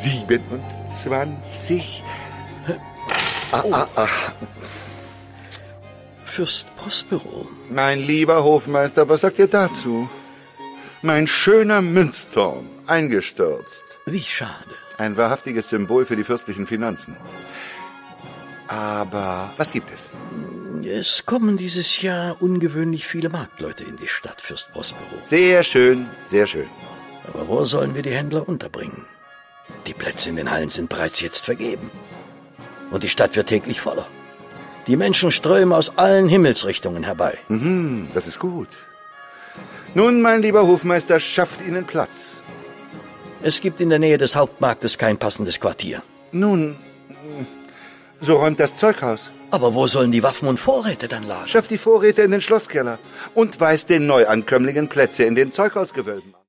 27. Fürst Prospero. Mein lieber Hofmeister, was sagt ihr dazu? Mein schöner Münzturm, eingestürzt. Wie schade. Ein wahrhaftiges Symbol für die fürstlichen Finanzen. Aber was gibt es? Es kommen dieses Jahr ungewöhnlich viele Marktleute in die Stadt, Fürst Prospero. Sehr schön, sehr schön. Aber wo sollen wir die Händler unterbringen? Die Plätze in den Hallen sind bereits jetzt vergeben. Und die Stadt wird täglich voller. Die Menschen strömen aus allen Himmelsrichtungen herbei. Das ist gut. Nun, mein lieber Hofmeister, schafft Ihnen Platz. Es gibt in der Nähe des Hauptmarktes kein passendes Quartier. Nun, so räumt das Zeughaus. Aber wo sollen die Waffen und Vorräte dann lagern? Schafft die Vorräte in den Schlosskeller und weist den Neuankömmlingen Plätze in den Zeughausgewölben an.